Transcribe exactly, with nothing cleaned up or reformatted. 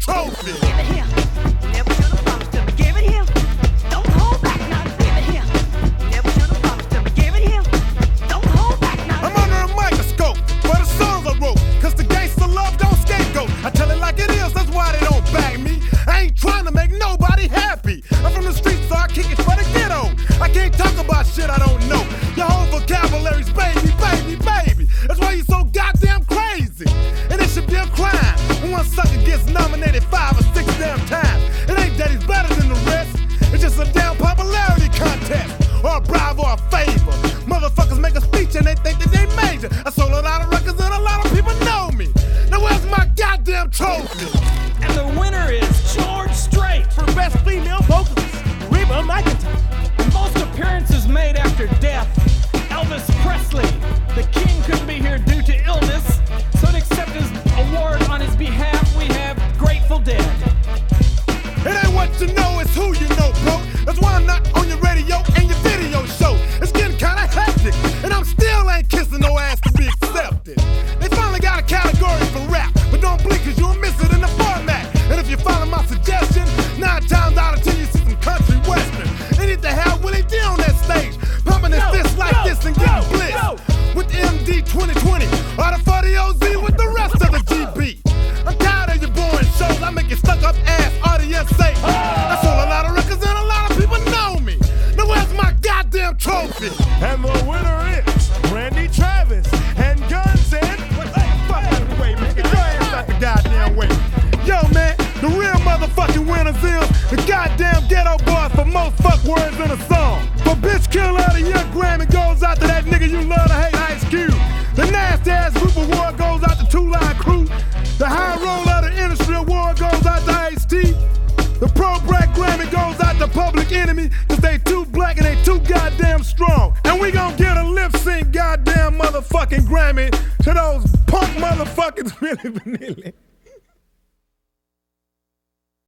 trophy. Give it here. Never should have promised to me. Give it here. Don't hold back now. Give it here. Never should have promised to me. Give it here. Don't hold back now. I'm under a microscope for the songs I wrote, cause the gangsta love don't scapegoat. I tell it like it is, that's why they don't back me. I ain't trying to make nobody happy. I'm from the streets, so I kick it for the ghetto. I can't talk about shit I don't know. Your whole vocabulary's baby, baby, baby. That's why you so goddamn crazy. And it should be a crime when one sucker gets nominated five or six damn times. It ain't that he's better than the rest. It's just a damn popularity contest, or a bribe or a favor. Motherfuckers make a speech and they think that they major. I sold a lot of records and a lot of people know me. Now where's my goddamn trophy? And the winner is George Strait For best female vocalist, Reba McEntire. Most appearances made after death, Elvis Presley. The king couldn't be here due to illness, so to accept his award on his behalf, we have Grateful Dead. It ain't what you know, it's who you know, bro. That's why I'm not on your radio and your video show. It's getting kinda hectic, and I'm still ain't kissing no ass to be accepted. They finally got a category for rap, but don't blink cause you'll miss it in the format. And if you follow my suggestion, nine times out of ten you see some country western. They need to have Willie D on that stage, pumping his Go, fist like go, this and go, getting blitzed. go. With the M D twenty twenty, or the forty O Z with the rest of the G B. I'm tired of your boring shows, I make you stuck up ass audience say. I sold a lot of records and a lot of people know me. Now where's my goddamn trophy? And the winner is Randy Travis and Guns N'. What the fuck out of the way, man? Get your ass out the goddamn way. Yo, man, the real motherfucking winners is the goddamn ghetto boys for most fuck words in a song. For bitch kill out of your Grammy goes out to that nigga you love to hate, Ice Cube. The nasty ass group award goes out to Two Line Crew. The high roll of the industry award goes out to Ice-T. The pro black Grammy goes out to Public Enemy, cause they too black and they too goddamn strong. And we gon' get a lip sync goddamn motherfucking Grammy to those punk motherfuckers, Milli Vanilli.